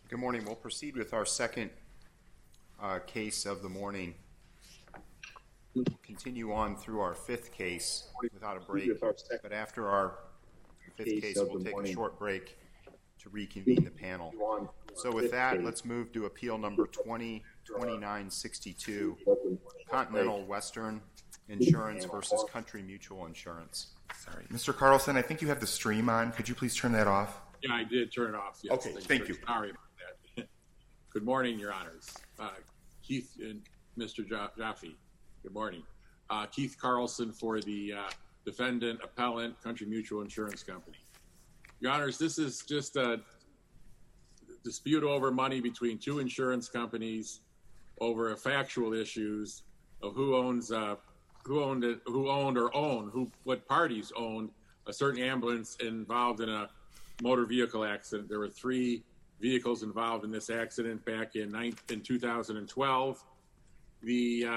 Good morning. We'll proceed with our second case of the morning. We'll continue on through our fifth case without a break, but after our fifth case, we'll take a short break to reconvene the panel. So with that, let's move to appeal number 202962, Continental Western Insurance versus Country Mutual Insurance. Sorry. Mr. Carlson, I think you have the stream on. Could you please turn that off? Yeah, I did turn it off. Yes. Okay, thank you. Sorry about that. Good morning, Your Honors. Keith and Mr. Jaffe, good morning. Keith Carlson for the defendant appellant, Country Mutual Insurance Company. Your Honors, this is just a dispute over money between two insurance companies over factual issues of what parties owned a certain ambulance involved in a motor vehicle accident. There were three vehicles involved in this accident back in 2012. The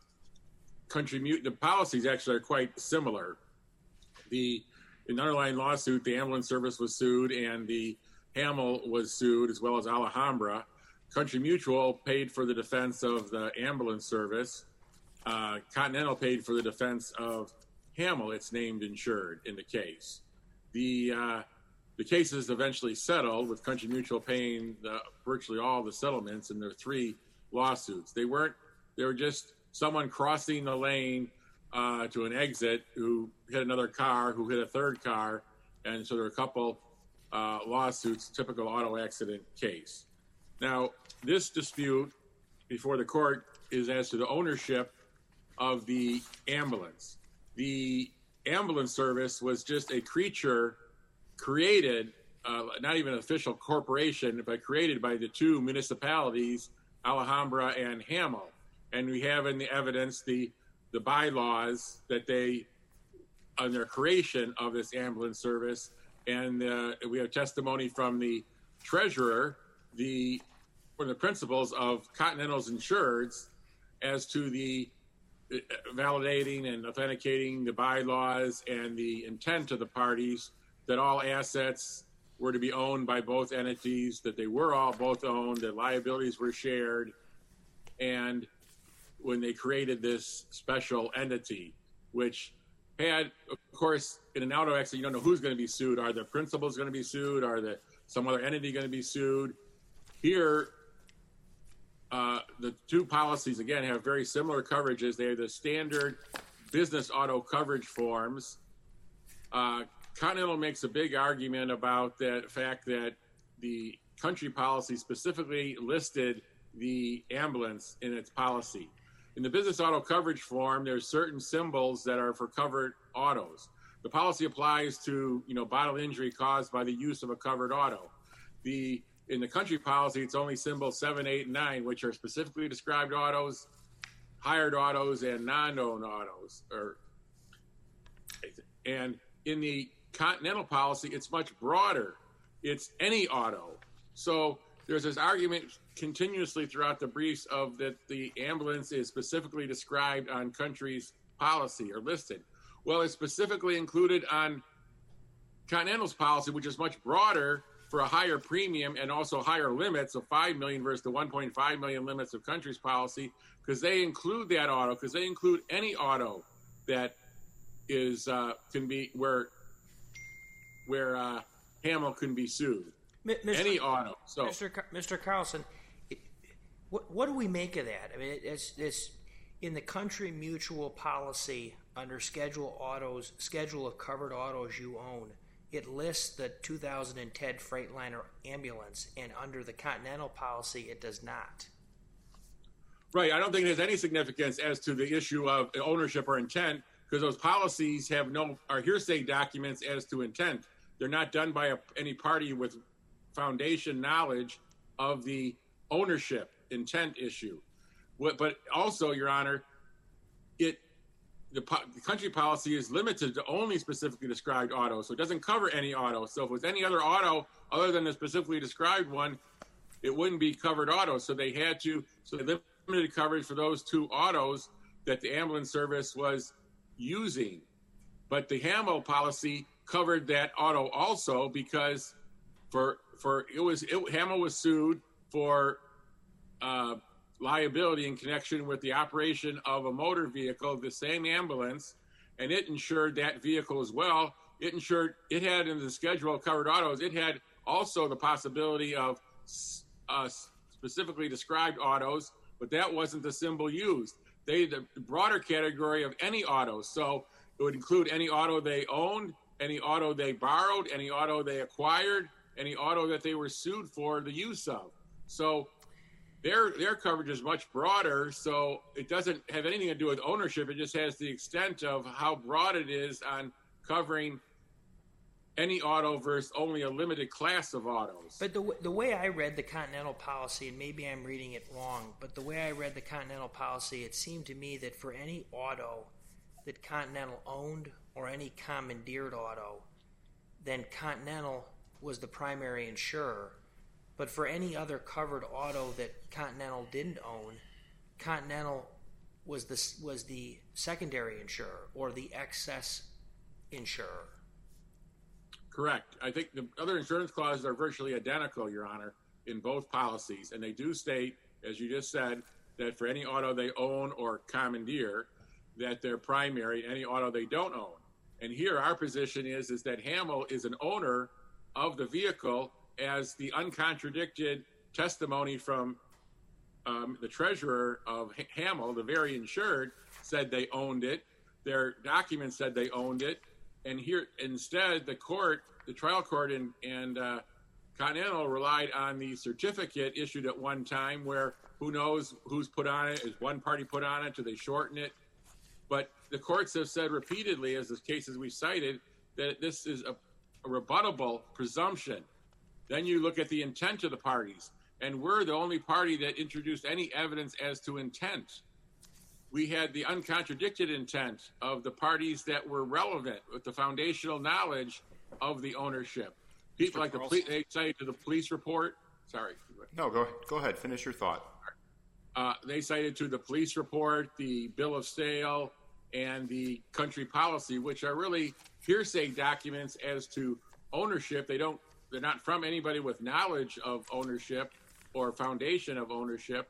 policies actually are quite similar. In the underlying lawsuit, the ambulance service was sued and the Hamel was sued, as well as Alhambra. Country Mutual paid for the defense of the ambulance service. Continental paid for the defense of Hamel, its named insured in the case. The case is eventually settled, with Country Mutual paying virtually all the settlements in their three lawsuits. They were just someone crossing the lane to an exit who hit another car, who hit a third car, and so there were a couple lawsuits, typical auto accident case. Now, this dispute before the court is as to the ownership of the ambulance. The ambulance service was just a creature created, not even an official corporation, but created by the two municipalities, Alhambra and Hamel. And we have in the evidence the bylaws that they, on their creation of this ambulance service, and we have testimony from the treasurer, from the principals of Continental's insureds, as to the validating and authenticating the bylaws and the intent of the parties that all assets were to be owned by both entities, that they were all both owned, that liabilities were shared, and when they created this special entity, which had, of course, in an auto accident, you don't know who's going to be sued. Are the principals going to be sued? Are some other entity going to be sued? Here, the two policies, again, have very similar coverages. They are the standard business auto coverage forms. Continental makes a big argument about the fact that the country policy specifically listed the ambulance in its policy. In the business auto coverage form, there's certain symbols that are for covered autos. The policy applies to, bodily injury caused by the use of a covered auto. In the country policy, it's only symbols 7, 8, and 9, which are specifically described autos, hired autos, and non-owned autos. And in the Continental policy, it's much broader. It's any auto. So there's this argument continuously throughout the briefs of that the ambulance is specifically described on country's policy or listed. Well, it's specifically included on Continental's policy, which is much broader for a higher premium and also higher limits of $5 million versus the $1.5 million limits of country's policy, because they include that auto, because they include any auto that is can be where Hamel can be sued. Any auto. So, Mr. Carlson, what do we make of that? I mean, it's in the Country Mutual policy under Schedule of Covered Autos you own. It lists the 2010 Freightliner ambulance, and under the Continental policy, it does not. Right. I don't think it has any significance as to the issue of ownership or intent, because those policies are hearsay documents as to intent. They're not done by any party with foundation knowledge of the ownership intent issue. But also, Your Honor, the country policy is limited to only specifically described autos, so it doesn't cover any auto. So if it was any other auto other than the specifically described one, it wouldn't be covered auto. So they limited coverage for those two autos that the ambulance service was using. But the Hamel policy covered that auto also, because Hamel was sued for liability in connection with the operation of a motor vehicle, the same ambulance, and it insured that vehicle as well. It had in the schedule of covered autos, it had also the possibility of specifically described autos, but that wasn't the symbol used. The broader category of any auto, so it would include any auto they owned, any auto they borrowed, any auto they acquired, any auto that they were sued for the use of. So their coverage is much broader, so it doesn't have anything to do with ownership. It just has the extent of how broad it is on covering any auto versus only a limited class of autos. But the way I read the Continental policy, and maybe I'm reading it wrong, but the way I read the Continental policy, it seemed to me that for any auto that Continental owned or any commandeered auto, then Continental was the primary insurer. But for any other covered auto that Continental didn't own, Continental was the secondary insurer or the excess insurer. Correct. I think the other insurance clauses are virtually identical, Your Honor, in both policies. And they do state, as you just said, that for any auto they own or commandeer, that they're primary, any auto they don't own. And here our position is that Hamel is an owner of the vehicle, as the uncontradicted testimony from the treasurer of Hamel, the very insured, said they owned it. Their documents said they owned it. And here, instead, the trial court and Continental relied on the certificate issued at one time where who knows who's put on it. Is one party put on it? Do they shorten it? But the courts have said repeatedly, as the cases we cited, that this is a rebuttable presumption. Then you look at the intent of the parties, and we're the only party that introduced any evidence as to intent. We had the uncontradicted intent of the parties that were relevant with the foundational knowledge of the ownership. People like the police, they cited to the police report. Sorry. No, go ahead. Finish your thought. They cited to the police report, the bill of sale, and the country policy, which are really hearsay documents as to ownership. They're not from anybody with knowledge of ownership or foundation of ownership.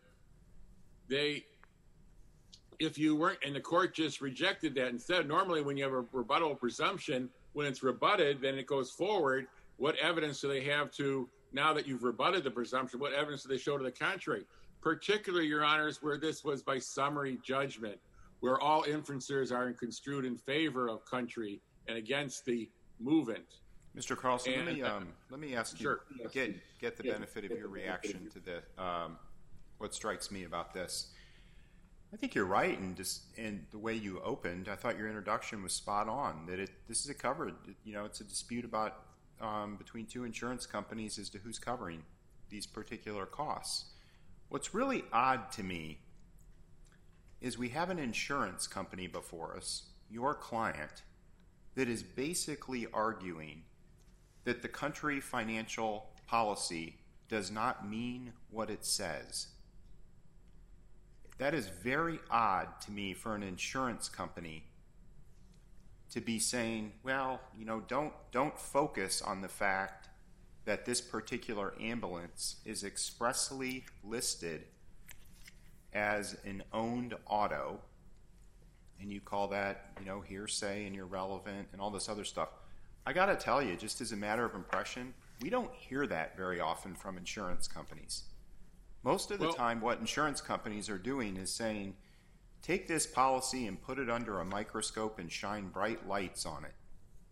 If you weren't, and the court just rejected that instead. Normally, when you have a rebuttal presumption, when it's rebutted, then it goes forward. What evidence do they have to, now that you've rebutted the presumption, what evidence do they show to the contrary? Particularly, Your Honors, where this was by summary judgment, where all inferences are construed in favor of country and against the movement. Mr. Carlson, let me ask you, sure. get the benefit of your reaction to what strikes me about this. I think you're right in the way you opened. I thought your introduction was spot on, that this is it's a dispute about between two insurance companies as to who's covering these particular costs. What's really odd to me is we have an insurance company before us, your client, that is basically arguing that the country financial policy does not mean what it says. That is very odd to me for an insurance company to be saying, well, don't focus on the fact that this particular ambulance is expressly listed as an owned auto, and you call that, hearsay and irrelevant and all this other stuff. I got to tell you, just as a matter of impression, we don't hear that very often from insurance companies. Most of the time, what insurance companies are doing is saying, take this policy and put it under a microscope and shine bright lights on it.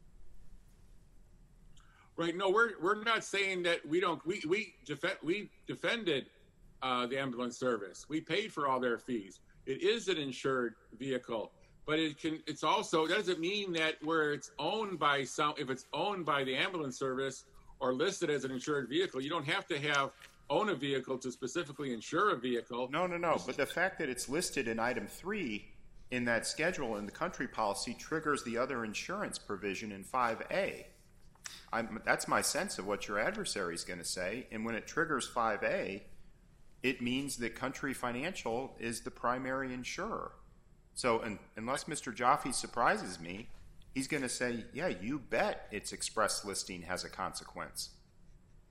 Right. No, we're not saying that we don't. We defended the ambulance service. We paid for all their fees. It is an insured vehicle, but it's also, doesn't mean that where it's owned by if it's owned by the ambulance service or listed as an insured vehicle, you don't have to own a vehicle to specifically insure a vehicle. No. But the fact that it's listed in item 3 in that schedule in the country policy triggers the other insurance provision in 5A. That's my sense of what your adversary is going to say. And when it triggers 5A, it means that Country Financial is the primary insurer. So unless Mr. Jaffe surprises me, he's going to say, yeah, you bet its express listing has a consequence.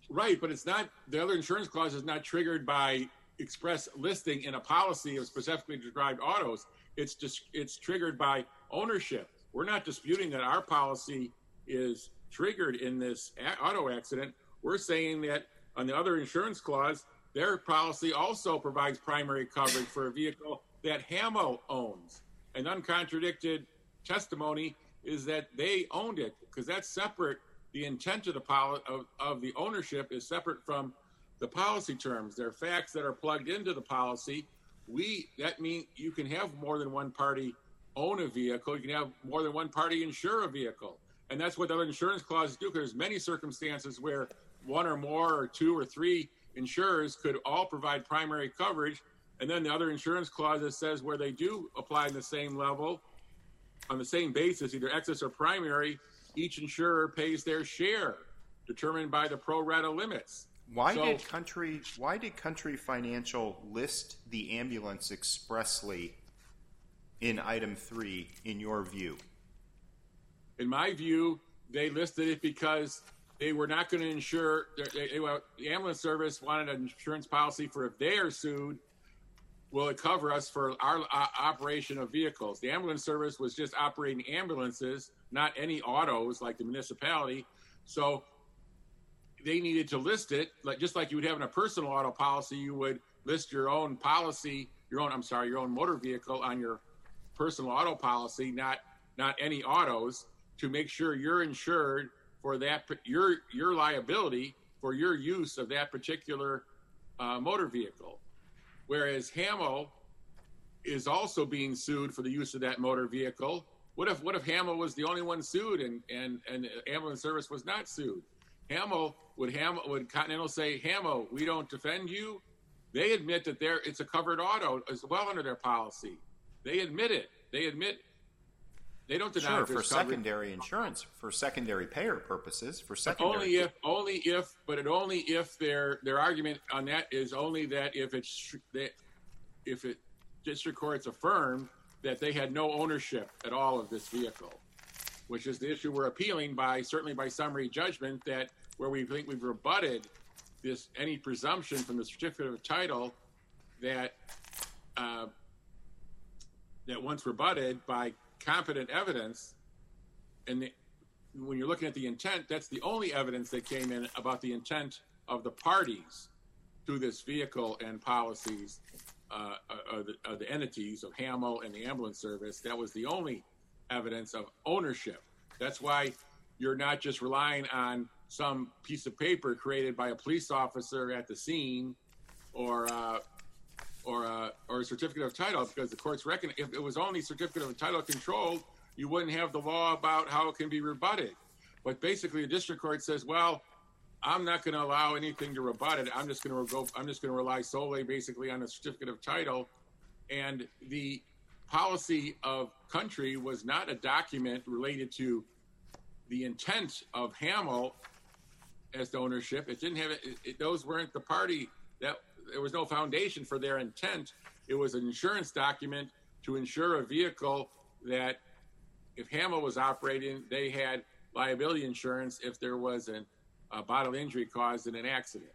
Right, but it's not, the other insurance clause is not triggered by express listing in a policy of specifically described autos. It's triggered by ownership. We're not disputing that our policy is triggered in this auto accident. We're saying that on the other insurance clause, their policy also provides primary coverage for a vehicle that Hamel owns. And uncontradicted testimony is that they owned it, because that's separate. The intent of the ownership is separate from the policy terms. There are facts that are plugged into the policy. That means you can have more than one party own a vehicle. You can have more than one party insure a vehicle. And that's what the other insurance clauses do, because there's many circumstances where one or more or two or three insurers could all provide primary coverage. And then the other insurance clauses says where they do apply on the same level, on the same basis, either excess or primary, each insurer pays their share, determined by the pro rata limits. Why did Country Financial list the ambulance expressly in item 3, in your view? In my view, they listed it because they were not going to insure. The ambulance service wanted an insurance policy for if they are sued, will it cover us for our operation of vehicles? The ambulance service was just operating ambulances, not any autos like the municipality. So they needed to list it, just like you would have in a personal auto policy. You would list your own policy, your own motor vehicle on your personal auto policy, not any autos, to make sure you're insured for that, your liability for your use of that particular motor vehicle. Whereas Hamel is also being sued for the use of that motor vehicle. What if Hamel was the only one sued and the ambulance service was not sued? Would Continental say, Hamel, we don't defend you? They admit that it's a covered auto as well under their policy. They admit it. They don't deny for secondary insurance, for secondary payer purposes, for secondary. Only if their argument on that is only that if district courts affirmed that they had no ownership at all of this vehicle, which is the issue we're appealing certainly by summary judgment, that where we think we've rebutted any presumption from the certificate of title that once rebutted by competent evidence, and when you're looking at the intent, that's the only evidence that came in about the intent of the parties to this vehicle and policies of the entities of Hamel and the ambulance service. That was the only evidence of ownership. That's why you're not just relying on some piece of paper created by a police officer at the scene or a certificate of title, because the courts reckon if it was only certificate of title controlled, you wouldn't have the law about how it can be rebutted. But basically, the district court says, well, I'm not going to allow anything to rebut it. I'm just going to rely solely basically on a certificate of title. And the policy of Country was not a document related to the intent of Hamel as to ownership. It didn't have it. Those weren't the party. There was no foundation for their intent. It was an insurance document to insure a vehicle that if Hamel was operating, they had liability insurance if there was a bodily injury caused in an accident.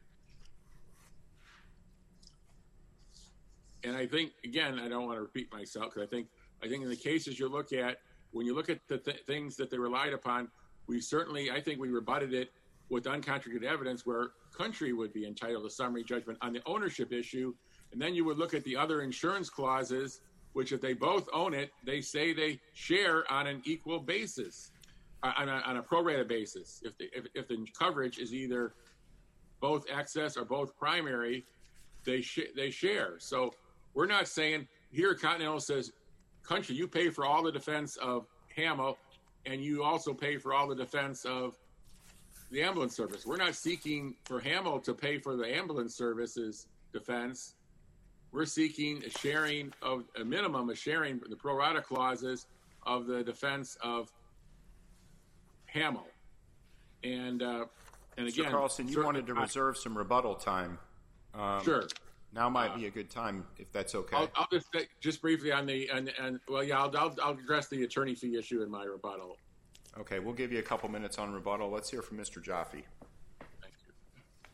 And I think, again, I don't want to repeat myself, because I think in the cases you look at, when you look at the things that they relied upon, I think we rebutted it with uncontradicted evidence where Country would be entitled to summary judgment on the ownership issue. And then you would look at the other insurance clauses, which if they both own it, they say they share on an equal basis, on a pro-rata basis. If the coverage is either both excess or both primary, they share. So we're not saying, here Continental says, Country, you pay for all the defense of Hamel, and you also pay for all the defense of the ambulance service. We're not seeking for Hamel to pay for the ambulance service's defense. We're seeking a minimum of sharing the pro rata clauses of the defense of Hamel. And again, Mr. Carlson, you wanted to reserve some rebuttal time. Sure. Now might be a good time, if that's okay. I'll just briefly on I'll address the attorney fee issue in my rebuttal. Okay, we'll give you a couple minutes on rebuttal. Let's hear from Mr. Jaffe. Thank you.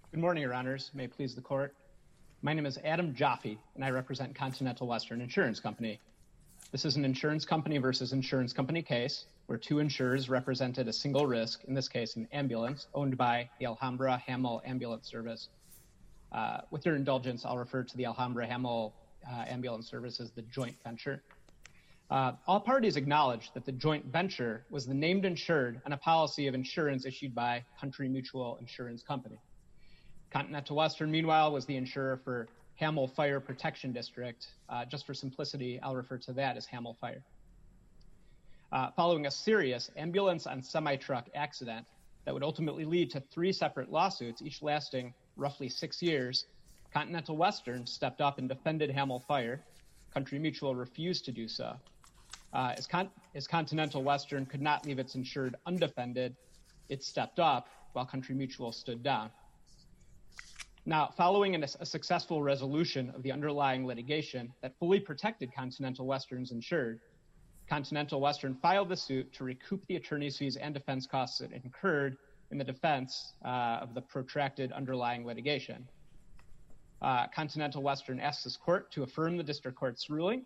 Good morning, Your Honors. May it please the Court. My name is Adam Jaffe, and I represent Continental Western Insurance Company. This is an insurance company versus insurance company case where two insurers represented a single risk, in this case an ambulance, owned by the Alhambra Hamel Ambulance Service. With your indulgence, I'll refer to the Alhambra Hamel Ambulance Service as the joint venture. All parties acknowledge that the joint venture was the named insured on a policy of insurance issued by Country Mutual Insurance Company. Continental Western, meanwhile, was the insurer for Hamel Fire Protection District. Just for simplicity, I'll refer to that as Hamel Fire. Following a serious ambulance on semi-truck accident that would ultimately lead to 3 separate lawsuits, each lasting roughly 6 years, Continental Western stepped up and defended Hamel Fire. Country Mutual refused to do so. As Continental Western could not leave its insured undefended, it stepped up while Country Mutual stood down. Now, following a successful resolution of the underlying litigation that fully protected Continental Western's insured, Continental Western filed the suit to recoup the attorney's fees and defense costs it incurred in the defense of the protracted underlying litigation. Continental Western asked this court to affirm the district court's ruling,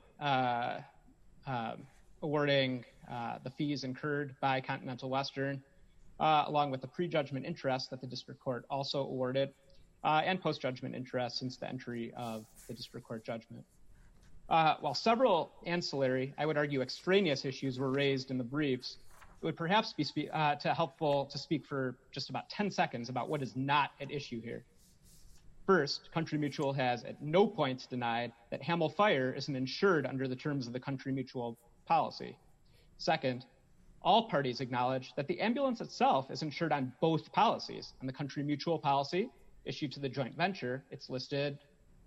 awarding the fees incurred by Continental Western, along with the prejudgment interest that the district court also awarded, and post-judgment interest since the entry of the district court judgment. While several ancillary, I would argue extraneous issues were raised in the briefs, it would perhaps be helpful to speak for just about 10 seconds about what is not at issue here. First, Country Mutual has at no point denied that Hamel Fire is an insured under the terms of the Country Mutual policy. Second, all parties acknowledge that the ambulance itself is insured on both policies. On the Country Mutual policy issued to the joint venture, it's listed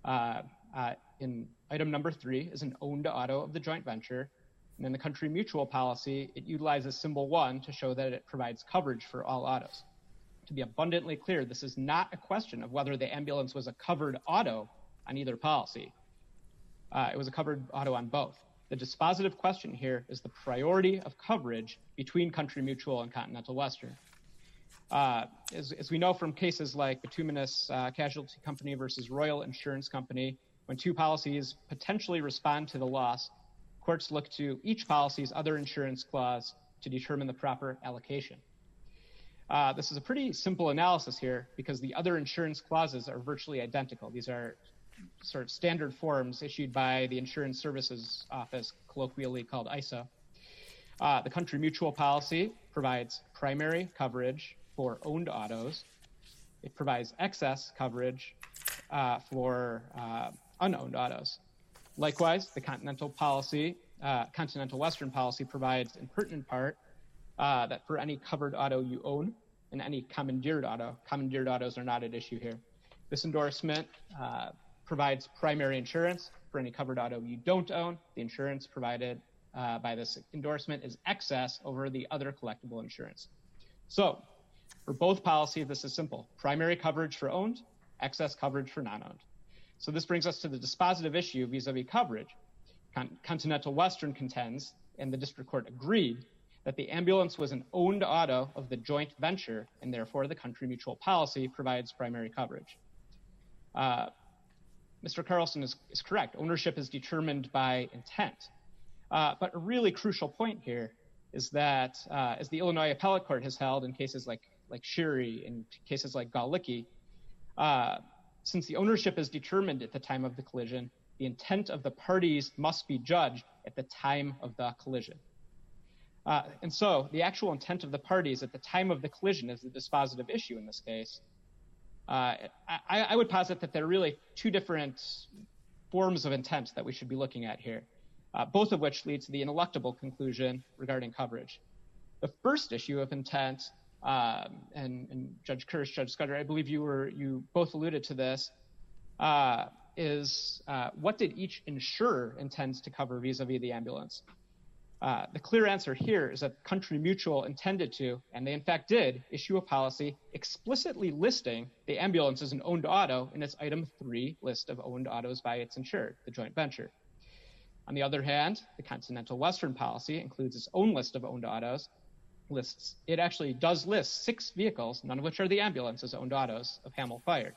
in item number 3 as an owned auto of the joint venture. And in the Country Mutual policy, it utilizes symbol 1 to show that it provides coverage for all autos. To be abundantly clear, this is not a question of whether the ambulance was a covered auto on either policy. It was a covered auto on both. The dispositive question here is the priority of coverage between Country Mutual and Continental Western. As we know from cases like Bituminous Casualty Company versus Royal Insurance Company, when two policies potentially respond to the loss, courts look to each policy's other insurance clause to determine the proper allocation. This is a pretty simple analysis here because the other insurance clauses are virtually identical. These are sort of standard forms issued by the Insurance Services Office, colloquially called ISO. The Country Mutual policy provides primary coverage for owned autos. It provides excess coverage for unowned autos. Likewise, the Continental Western policy provides in pertinent part that for any covered auto you own and any commandeered autos are not at issue here. This endorsement provides primary insurance for any covered auto you don't own. The insurance provided by this endorsement is excess over the other collectible insurance. So for both policies, this is simple. Primary coverage for owned, excess coverage for non-owned. So this brings us to the dispositive issue vis-a-vis coverage. Continental Western contends, and the district court agreed, that the ambulance was an owned auto of the joint venture, and therefore the Country Mutual policy provides primary coverage. Mr. Carlson is correct. Ownership is determined by intent. But a really crucial point here is that, as the Illinois Appellate Court has held in cases like Sherry, in cases like Galicki, since the ownership is determined at the time of the collision, the intent of the parties must be judged at the time of the collision. And so the actual intent of the parties at the time of the collision is the dispositive issue in this case. I would posit that there are really two different forms of intent that we should be looking at here, both of which lead to the ineluctable conclusion regarding coverage. The first issue of intent, and Judge Kirsch, Judge Scudder, I believe you both alluded to this, is what did each insurer intend to cover vis-a-vis the ambulance? The clear answer here is that Country Mutual intended to, and they in fact did, issue a policy explicitly listing the ambulance as an owned auto in its item 3 list of owned autos by its insured, the joint venture. On the other hand, the Continental Western policy includes its own list of owned autos, does list 6 vehicles, none of which are the ambulance, as owned autos of Hamel Fire.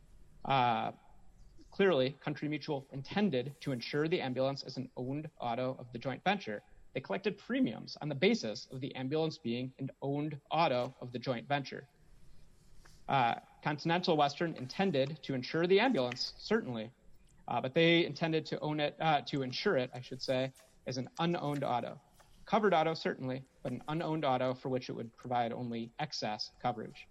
Clearly, Country Mutual intended to insure the ambulance as an owned auto of the joint venture. They collected premiums on the basis of the ambulance being an owned auto of the joint venture. Continental Western intended to insure the ambulance, certainly, but they intended to insure it, I should say, as an unowned auto. Covered auto, certainly, but an unowned auto for which it would provide only excess coverage.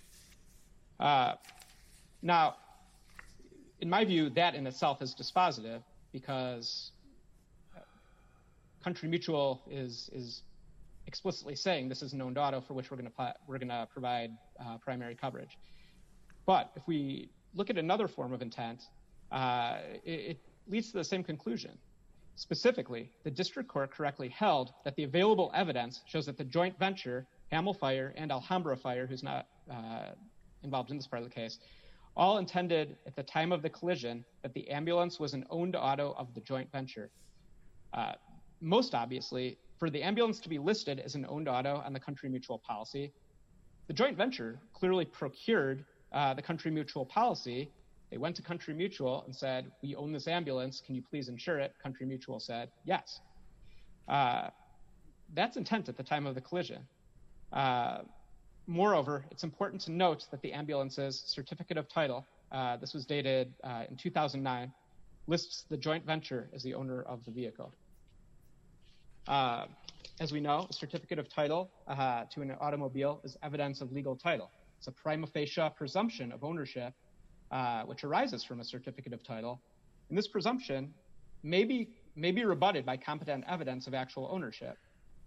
Now, in my view, that in itself is dispositive because Country Mutual is explicitly saying this is an owned auto for which we're going to provide primary coverage. But if we look at another form of intent, it leads to the same conclusion. Specifically, the district court correctly held that the available evidence shows that the joint venture, Hamel Fire and Alhambra Fire, who's not involved in this part of the case, all intended at the time of the collision that the ambulance was an owned auto of the joint venture. Most obviously, for the ambulance to be listed as an owned auto on the Country Mutual policy, the joint venture clearly procured the Country Mutual policy. They went to Country Mutual and said, we own this ambulance, can you please insure it? Country Mutual said, yes. That's intent at the time of the collision. Moreover, it's important to note that the ambulance's certificate of title, this was dated in 2009, lists the joint venture as the owner of the vehicle. As we know, a certificate of title to an automobile is evidence of legal title. It's a prima facie presumption of ownership, which arises from a certificate of title. And this presumption may be rebutted by competent evidence of actual ownership.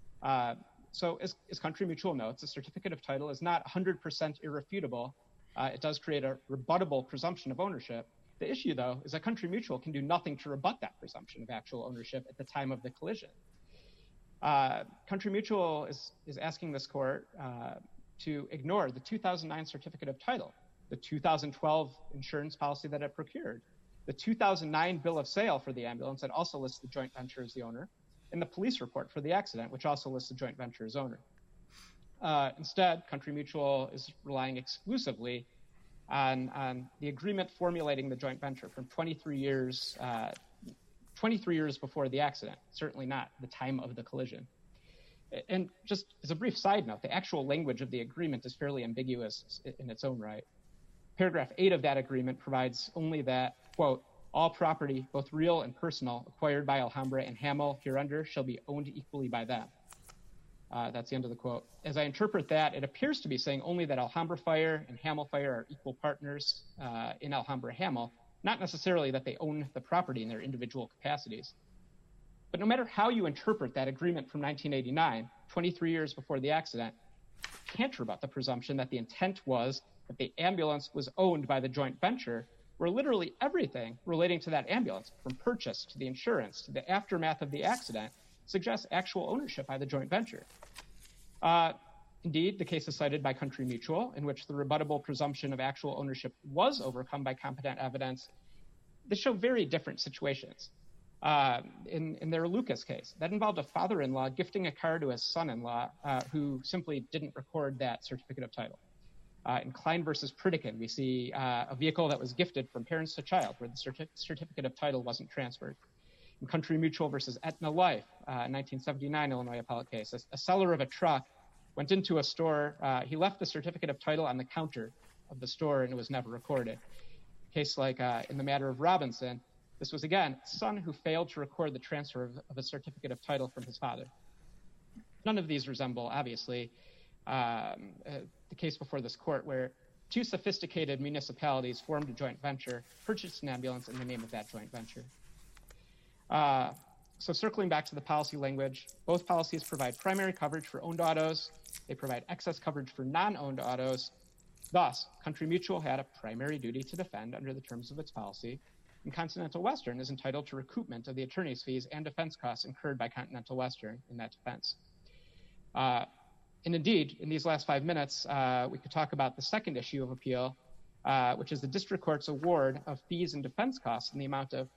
So as Country Mutual notes, a certificate of title is not 100% irrefutable. It does create a rebuttable presumption of ownership. The issue, though, is that Country Mutual can do nothing to rebut that presumption of actual ownership at the time of the collision. Country Mutual is asking this court to ignore the 2009 certificate of title, the 2012 insurance policy that it procured, the 2009 bill of sale for the ambulance that also lists the joint venture as the owner, and the police report for the accident, which also lists the joint venture as owner. Instead, Country Mutual is relying exclusively on the agreement formulating the joint venture from 23 years before the accident, certainly not the time of the collision. And just as a brief side note, the actual language of the agreement is fairly ambiguous in its own right. Paragraph 8 of that agreement provides only that, quote, all property, both real and personal, acquired by Alhambra and Hamel hereunder shall be owned equally by them. That's the end of the quote. As I interpret that, it appears to be saying only that Alhambra Fire and Hamel Fire are equal partners in Alhambra Hamel, not necessarily that they own the property in their individual capacities. But no matter how you interpret that agreement from 1989, 23 years before the accident, you can't rebut the presumption that the intent was that the ambulance was owned by the joint venture, where literally everything relating to that ambulance, from purchase to the insurance to the aftermath of the accident, suggests actual ownership by the joint venture. Indeed, the case is cited by Country Mutual, in which the rebuttable presumption of actual ownership was overcome by competent evidence. They show very different situations. In their Lucas case, that involved a father-in-law gifting a car to his son-in-law who simply didn't record that certificate of title. In Klein versus Pritikin, we see a vehicle that was gifted from parents to child, where the certificate of title wasn't transferred. In Country Mutual versus Aetna Life, 1979 Illinois appellate case, a seller of a truck went into a store. He left the certificate of title on the counter of the store, and it was never recorded. A case like in the matter of Robinson, this was, again, a son who failed to record the transfer of a certificate of title from his father. None of these resemble, obviously, the case before this court where two sophisticated municipalities formed a joint venture, purchased an ambulance in the name of that joint venture. So circling back to the policy language, both policies provide primary coverage for owned autos. They provide excess coverage for non-owned autos. Thus, Country Mutual had a primary duty to defend under the terms of its policy, and Continental Western is entitled to recoupment of the attorney's fees and defense costs incurred by Continental Western in that defense. And indeed, in these last 5 minutes, we could talk about the second issue of appeal, which is the district court's award of fees and defense costs in the amount of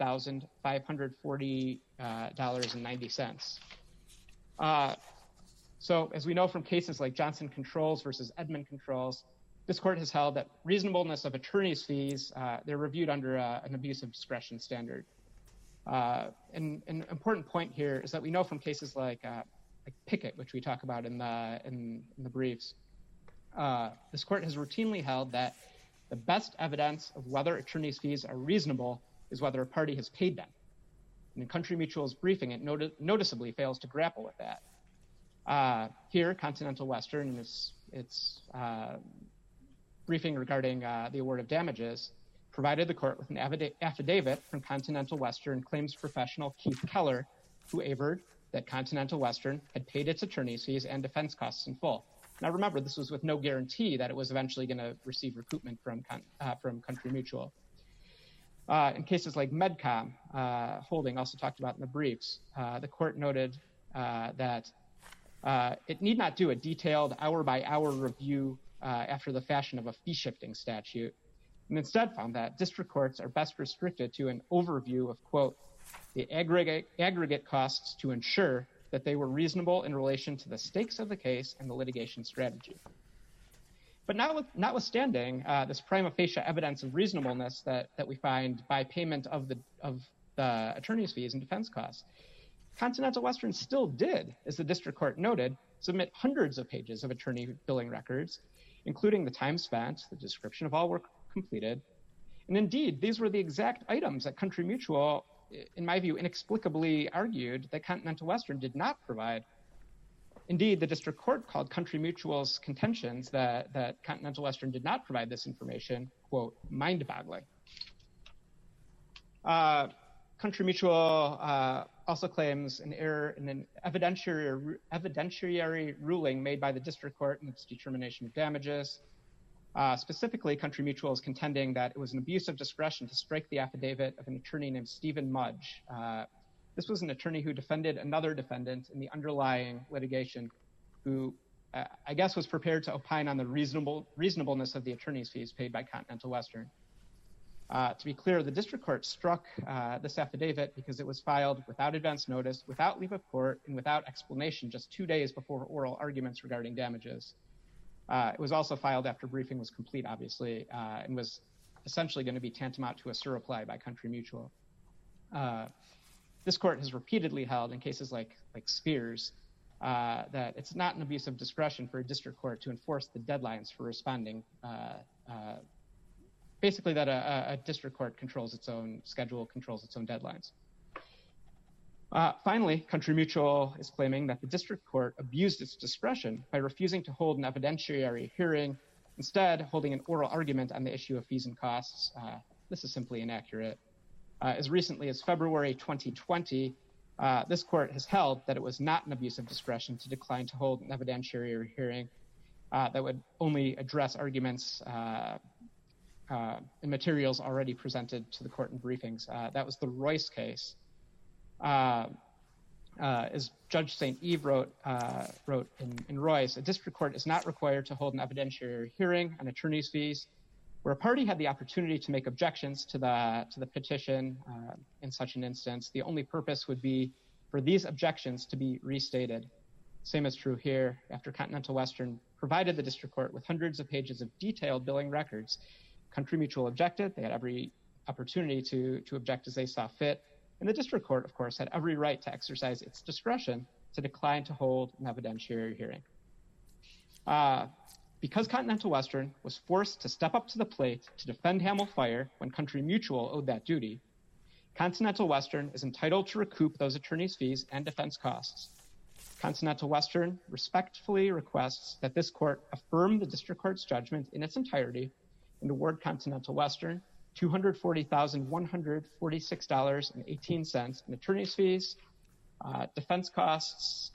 $250,540.90. So as we know from cases like Johnson Controls versus Edmund Controls, this court has held that reasonableness of attorney's fees, they're reviewed under an abuse of discretion standard. And an important point here is that we know from cases like Pickett, which we talk about in the briefs, this court has routinely held that the best evidence of whether attorney's fees are reasonable is whether a party has paid them. And in Country Mutual's briefing, it noticeably fails to grapple with that. Here, Continental Western, in its briefing regarding the award of damages, provided the court with an affidavit from Continental Western claims professional Keith Keller, who averred that Continental Western had paid its attorney's fees and defense costs in full. Now remember, this was with no guarantee that it was eventually going to receive recoupment from Country Mutual. In cases like Medcom, Holding also talked about in the briefs, the court noted that it need not do a detailed hour-by-hour review after the fashion of a fee-shifting statute, and instead found that district courts are best restricted to an overview of, quote, the aggregate costs to ensure that they were reasonable in relation to the stakes of the case and the litigation strategy. But notwithstanding this prima facie evidence of reasonableness that we find by payment of the attorney's fees and defense costs, Continental Western still did, as the district court noted, submit hundreds of pages of attorney billing records, including the time spent, the description of all work completed. And indeed, these were the exact items that Country Mutual, in my view, inexplicably argued that Continental Western did not provide. Indeed, the district court called Country Mutual's contentions that Continental Western did not provide this information, quote, mind-boggling. Country Mutual also claims an error in an evidentiary ruling made by the district court in its determination of damages. Specifically, Country Mutual is contending that it was an abuse of discretion to strike the affidavit of an attorney named Stephen Mudge. This was an attorney who defended another defendant in the underlying litigation who, I guess, was prepared to opine on the reasonableness of the attorney's fees paid by Continental Western. To be clear, the district court struck this affidavit because it was filed without advance notice, without leave of court, and without explanation just 2 days before oral arguments regarding damages. It was also filed after briefing was complete, obviously, and was essentially going to be tantamount to a surreply by Country Mutual. This court has repeatedly held in cases like Spears that it's not an abuse of discretion for a district court to enforce the deadlines for responding. Basically, that a district court controls its own schedule, controls its own deadlines. Finally, Country Mutual is claiming that the district court abused its discretion by refusing to hold an evidentiary hearing, instead holding an oral argument on the issue of fees and costs. This is simply inaccurate. As recently as February 2020, this court has held that it was not an abuse of discretion to decline to hold an evidentiary hearing that would only address arguments and materials already presented to the court in briefings. That was the Royce case. As Judge St. Eve wrote in Royce, a district court is not required to hold an evidentiary hearing on attorney's fees where a party had the opportunity to make objections to the petition. In such an instance, the only purpose would be for these objections to be restated. Same is true here. After Continental Western provided the district court with hundreds of pages of detailed billing records, Country Mutual objected. They had every opportunity to object as they saw fit. And the district court, of course, had every right to exercise its discretion to decline to hold an evidentiary hearing. Because Continental Western was forced to step up to the plate to defend Hamel Fire when Country Mutual owed that duty, Continental Western is entitled to recoup those attorney's fees and defense costs. Continental Western respectfully requests that this court affirm the district court's judgment in its entirety and award Continental Western $240,146.18 in attorney's fees, defense costs,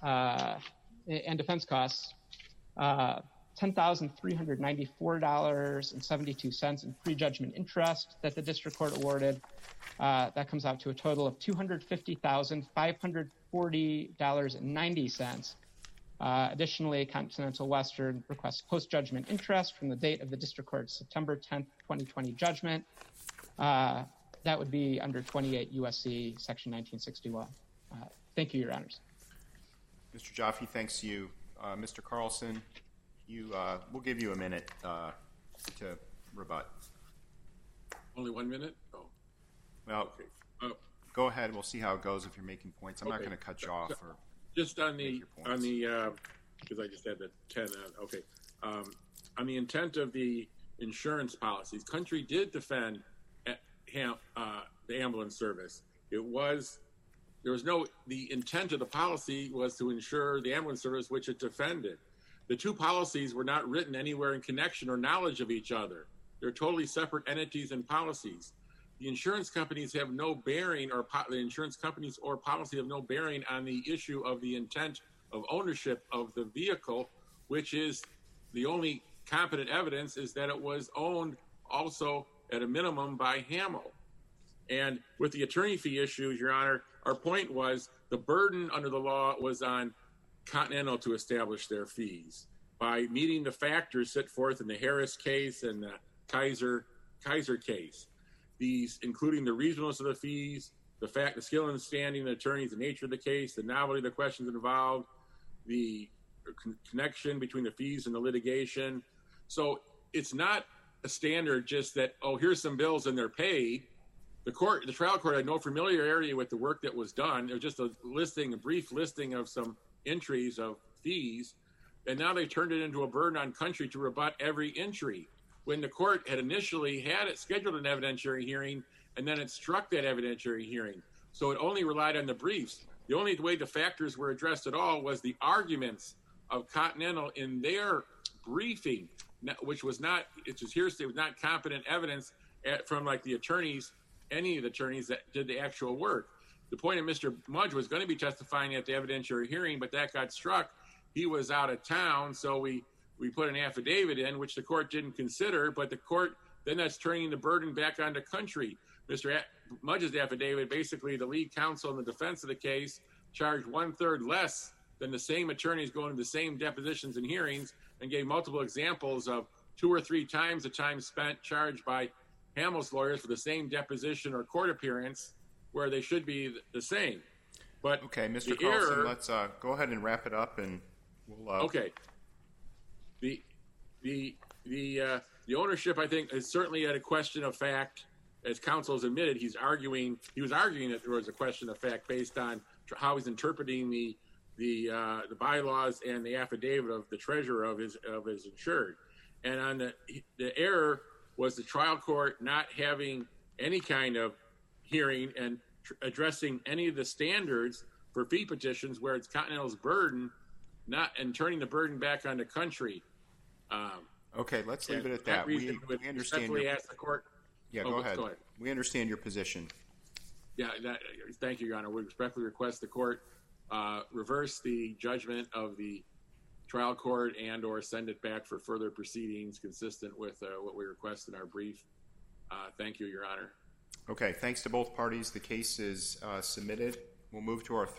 $10,394.72 in prejudgment interest that the district court awarded. That comes out to a total of $250,540.90. Additionally, Continental Western requests post-judgment interest from the date of the district court's September 10th, 2020 judgment. That would be under 28 U.S.C. Section 1961. Thank you, Your Honors. Mr. Jaffe, thanks to you. Mr. Carlson, we'll give you a minute to rebut. Only 1 minute? Oh, Well, okay. go ahead. We'll see how it goes if you're making points. I'm not Okay. going to cut you off. Or Just on make the your points. because I just had the 10. Okay, on the intent of the insurance policies, Country did defend the ambulance service. The intent of the policy was to insure the ambulance service, which it defended. The two policies were not written anywhere in connection or knowledge of each other. They're totally separate entities and policies. The insurance companies have no bearing, or the insurance companies or policy have no bearing on the issue of the intent of ownership of the vehicle, which is the only competent evidence is that it was owned also at a minimum by Hamel. And with the attorney fee issues, Your Honor, our point was the burden under the law was on Continental to establish their fees by meeting the factors set forth in the Harris case and the Kaiser case. These, including the reasonableness of the fees, the skill and standing of the attorneys, the nature of the case, the novelty of the questions involved, the connection between the fees and the litigation. So it's not a standard just that, oh, here's some bills and they're paid. The trial court had no familiarity with the work that was done. It was just a brief listing of some entries of fees. And now they turned it into a burden on Country to rebut every entry. When the court had initially had it scheduled an evidentiary hearing, and then it struck that evidentiary hearing. So it only relied on the briefs. The only way the factors were addressed at all was the arguments of Continental in their briefing, which was not, it's just hearsay, was not competent evidence from like the attorneys, any of the attorneys that did the actual work. The point of Mr. Mudge was going to be testifying at the evidentiary hearing, but that got struck. He was out of town, so we put an affidavit in, which the court didn't consider, but the court, then that's turning the burden back onto Country. Mr. Mudge's affidavit, basically the lead counsel in the defense of the case, charged 1/3 less than the same attorneys going to the same depositions and hearings, and gave multiple examples of 2 or 3 times the time spent charged by Hamel's lawyers for the same deposition or court appearance, where they should be the same. But okay, Mr. Carlson, let's go ahead and wrap it up, and we'll. Okay. The ownership, I think, is certainly at a question of fact. As counsel has admitted, he was arguing that there was a question of fact based on how he's interpreting the bylaws and the affidavit of the treasurer of his insured. And on the error was the trial court not having any kind of hearing and addressing any of the standards for fee petitions, where it's Continental's burden, and turning the burden back on the Country. Okay, let's leave it at that. We understand. Ask the court. Yeah, go ahead. We understand your position. Yeah, thank you, Your Honor. We respectfully request the court reverse the judgment of the trial court and or send it back for further proceedings consistent with what we request in our brief. Thank you, Your Honor. Okay, thanks to both parties. The case is submitted. We'll move to our third